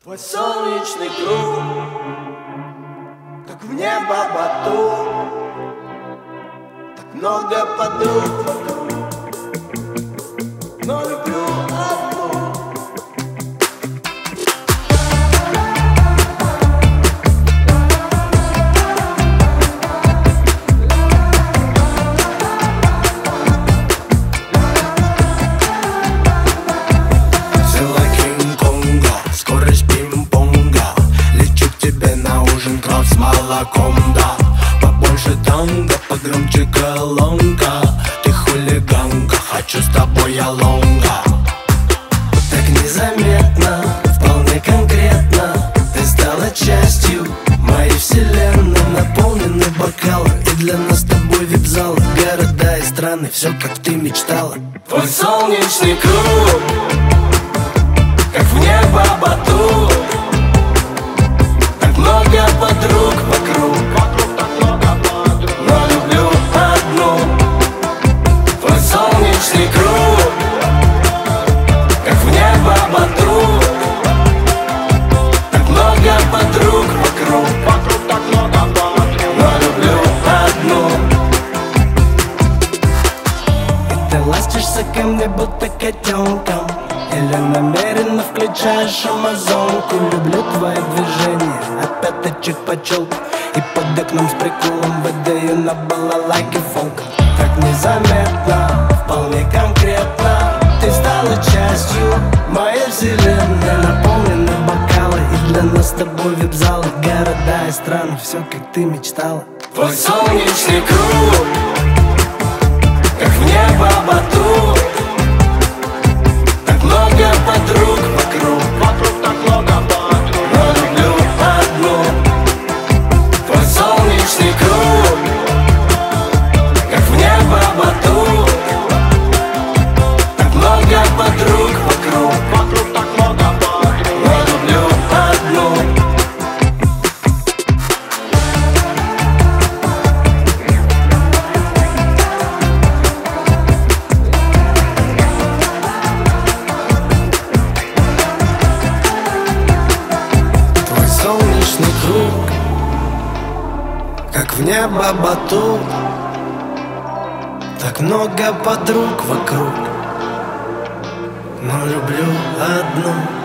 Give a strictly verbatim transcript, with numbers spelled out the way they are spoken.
Твой солнечный круг, как в небо батут, так много подруг вокруг, но люблю одну. Сила Кинг-Конга, скорость пинг-понга. Лечу к тебе на ужин кровь с молоком, да. Побольше танго, погромче колонка. Ты хулиганка, хочу с тобой я лонга. Так незаметно, вполне конкретно ты стала частью моей вселенной. Наполнены бокалы, и для нас с тобой вип-залы. Города и страны, все как ты мечтала. Твой солнечный круг, как в небо батут, так много подруг вокруг, но люблю одну. Твой солнечный круг, как в небо батут, так много подруг вокруг, но люблю одну. И ты ластишься ко мне, будто котенком, или намеренно включаешь амазонку. Люблю твои движения, от пяточек по челку, и под окном с приколом выдаю на балалайке фолк. Так незаметно, вполне конкретно ты стала частью моей вселенной. Наполнены бокалы, и для нас с тобой вип-залы. Города и страны, все как ты мечтала. Твой солнечный круг, как в небо батут, так много подруг вокруг, но люблю одну. Твой солнечный круг, как в небо батут, так много подруг вокруг, но люблю одну. Солнечный круг, как в небо батут, так много подруг вокруг, но люблю одну.